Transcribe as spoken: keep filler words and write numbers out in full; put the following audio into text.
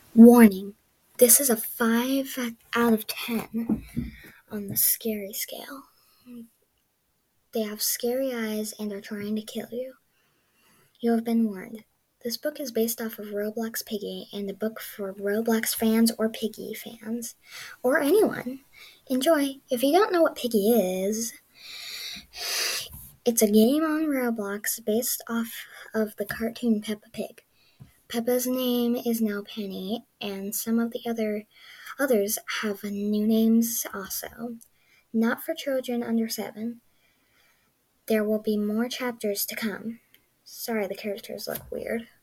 Warning: this is a five out of ten on the scary scale. They have scary eyes and are trying to kill you. You have been warned. This book is based off of Roblox Piggy and a book for Roblox fans or Piggy fans, or anyone. Enjoy. If you don't know what Piggy is, it's a game on Roblox based off of the cartoon Peppa Pig. Peppa's name is now Penny, and some of the other others have new names also. Not for children under seven. There will be more chapters to come. Sorry, the characters look weird.